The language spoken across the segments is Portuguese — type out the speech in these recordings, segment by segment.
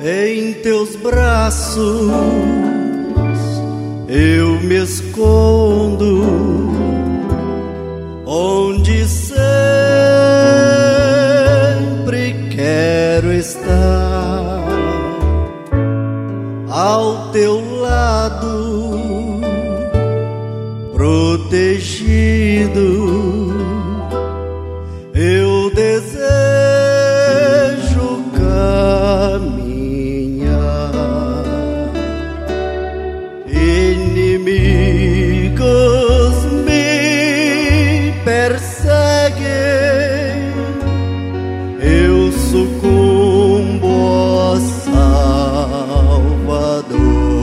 Em teus braços eu me escondo, onde sempre quero estar, ao teu lado, protegido. Eu desejo caminhar. Inimigos me perseguem, eu sucumbo, ó Salvador.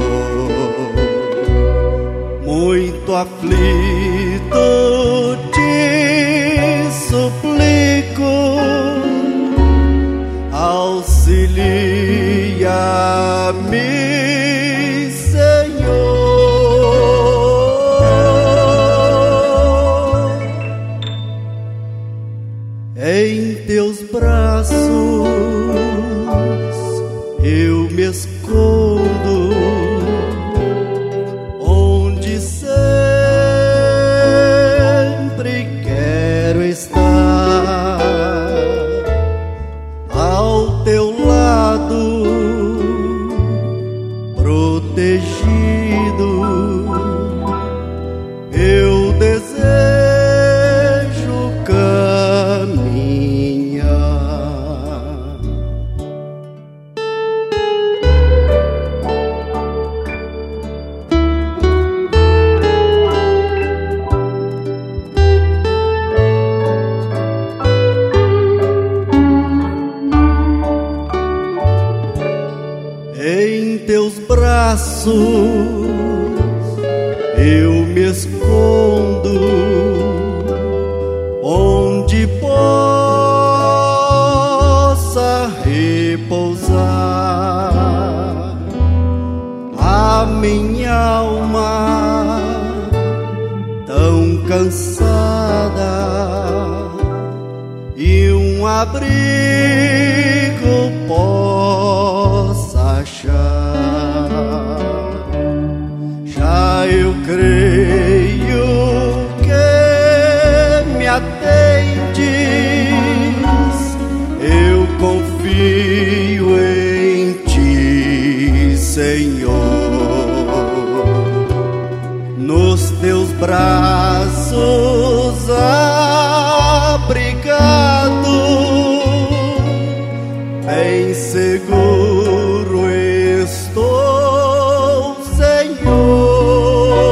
Muito aflito te suplico, auxilia-me, Senhor. Em teus braços eu me escondo, onde sempre quero estar, ao teu lado, protegido. Eu desejo caminhar. Em teus braços eu me escondo, onde possa repousar a minha alma tão cansada, e um abrigo possa achar. Já eu creio que me atendes, eu confio em ti, Senhor. Nos teus braços abrigado, bem seguro estou, Senhor.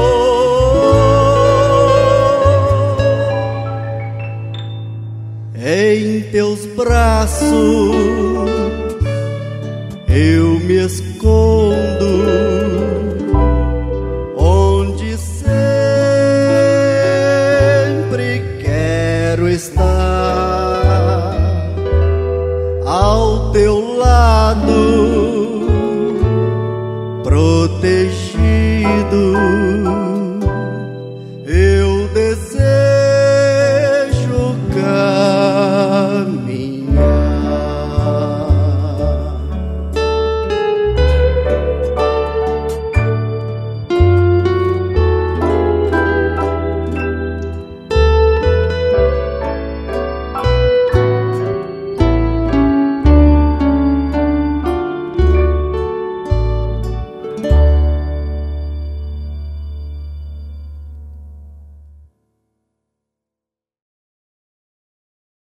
Em teus braços eu me escondo, onde sempre quero estar, ao teu lado, protegido.